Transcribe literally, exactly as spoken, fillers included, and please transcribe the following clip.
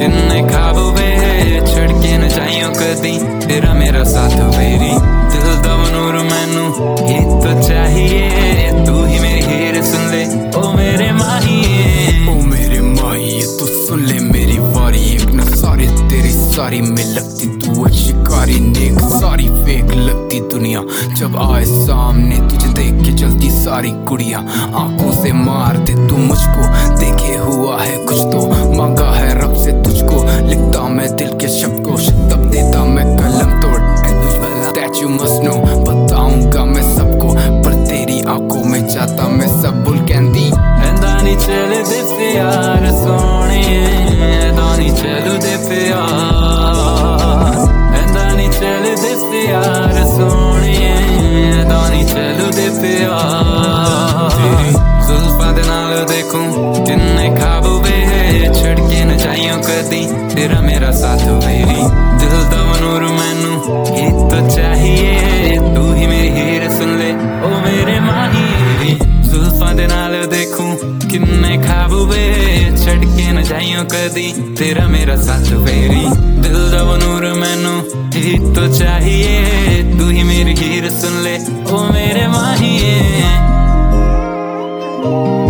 किन्ने ख्वाब वे छड़ के न जाइयो कदी तेरा मेरा साथ मेरी दिल दा नूर मैनू ही तो चाहिए तू ही मेरी हीर सुन ले ओ मेरे माहिए ओ मेरे माहिए तू सुन ले मेरी वारी एक न सारी तेरी सारी में लगती तू शिकारी नेक सारी फेक लगती दुनिया जब आए सामने तुझे देख के चलती सारी कुड़ियां आंखों से मार दे तू मुझको देखे हुआ है कुछ तो मांगा है रब से तुझको लिखता मैं दिल के शब्द को तब देता मैं कलम तोड़ that you must know बताऊंगा मैं सबको पर तेरी आंखों में जाता मैं सब भूल कहती ऐंदा नी चल दे प्यार सोने ऐंदा नी चलू दे प्यार ऐंदा नी चल दे प्यार सोने ऐंदा नी चलू दे प्यार तेरी जुल्फां दे नाल देखूं किन्ने ख्वाब वे छड़ के न जाइयो कदी तेरा मेरा साथ मेरी दिल दा नूर मैनू ही तो चाहिए तू ही मेरी हीर सुन ले ओ मेरे माहिए जुल्फां दे नाल देखूं किन्ने ख्वाब वे छड़ के न जाइयो कदी तेरा मेरा साथ मेरी दिल दा नूर मैनू ही तो चाहिए तू ही मेरी हीर सुन ले ओ मेरे माहिए